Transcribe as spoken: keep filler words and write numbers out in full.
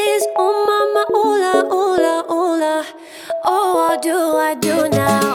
is. Oh mama, ooh la, ooh la, ooh la. Oh, what do I do now?